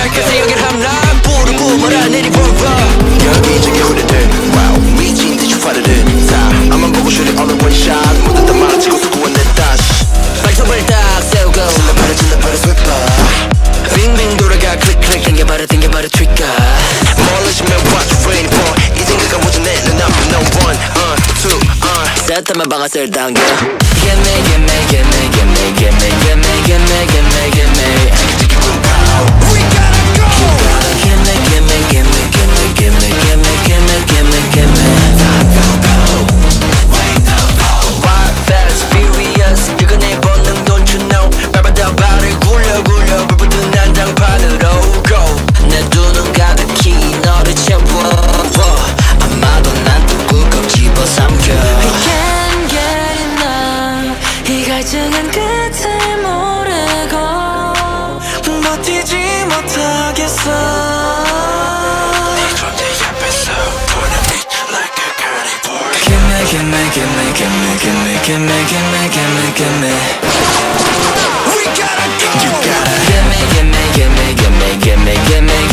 그새 여긴 함락 부르고 몰아내리 볼봐 여기저기 후레들 와우 미친 듯이 화르르 다 앞만 보고 shoot it all in one shot 모두 다 망치고 수고한 내 다시 발톱을 딱 세우고 질러버려 sweeper 빙빙 돌아가 클릭 땡겨버려 트위커 멀어지면 watch rain fall 이 생각은 모두 내 눈앞에 no one two 세트만 방아쇠를 당겨 Gimme gimme gimme gimme gimme gimme gimme gimme gimme We gotta go Gimme gimme gimme gimme gimme gimme gimme gimme gimme go Wait no go Wild fast furious 그건 내 본능 don't you know 발바닥 발을 굴려 불붙은 난장판으로 go 내 두 눈 가득히 너를 채워 아마도 난 또 꾹꾹 집어삼켜 We can't get enough 이 갈증은 끝을 모르고 버티지 못하겠어 네 앞에서 보는 it like a carnivore Gimme gimme gimme gimme gimme gimme gimme gimme gimme We gotta go You gotta Gimme gimme gimme gimme gimme gimme